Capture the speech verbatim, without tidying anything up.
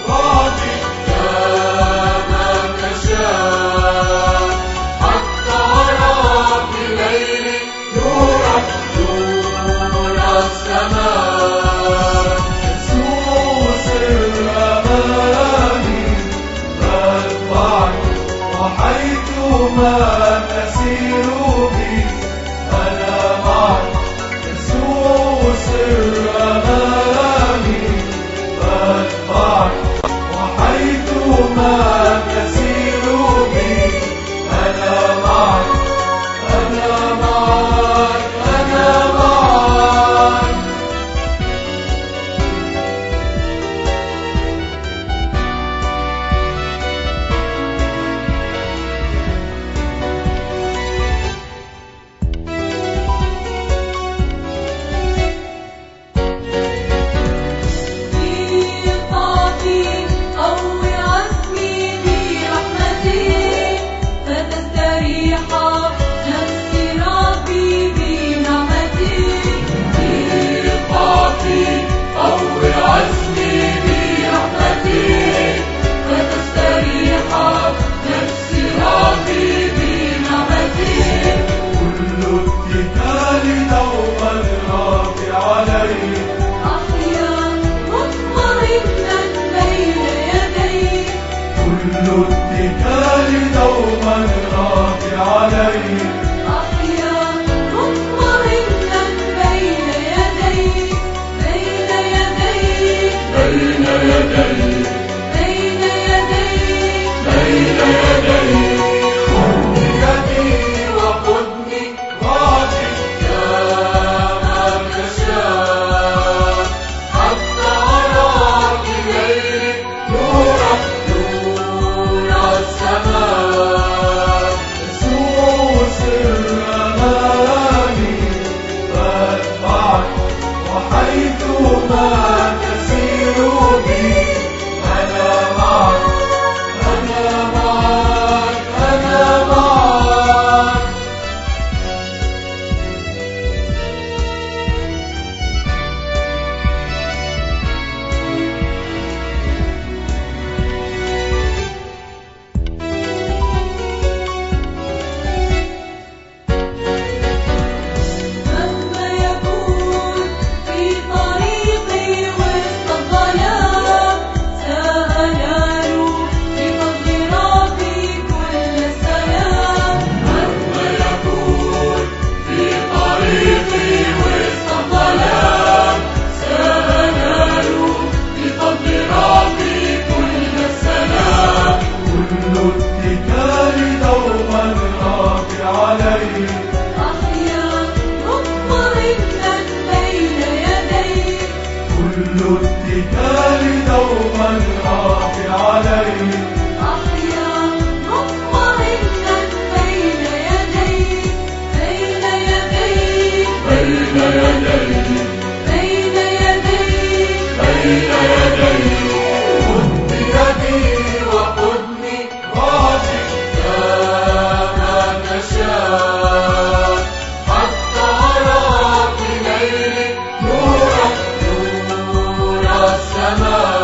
وعدك كما تشاء، حتى أرى في ليلي نورك نور السماء. يسوع سر أماني أتبعك، وحيثما تسير بي أنا معك. يسوع سر أماني أتبعك، وحيثما تسير بي أنا معك. أنا معك أنا معك. كل اتكال دوما راضي عليك، أحيا مطمئنا بين يديك، بين يديك، بين يديك، بين يديك، بين يديك. خذني يدي وخذني وعدك كما تشاء، حتى أرى في ليلي نورك نور السماء. يسوع سر أماني أتبعك، وحيثما تسير بي أنا معك. أنا معك أنا معك. مهما يكون في طريقي وسط الظلام، سأنال بفضل ربي كل السلام. مهما يكون في طريقي وسط الظلام، سأنال بفضل ربي كل السلام. كل اتكال دوما راضي عليك، أحيا مطمئنا بين يديك، كل اتكال دوما راضي عليك. أحيا مطمئنا بين يديك، بين يديك، بين يديك، بين يديك، بين يديك. خذني يدي وخذني وعدك كما تشاء، حتى أرى في ليلي نورك نور السماء.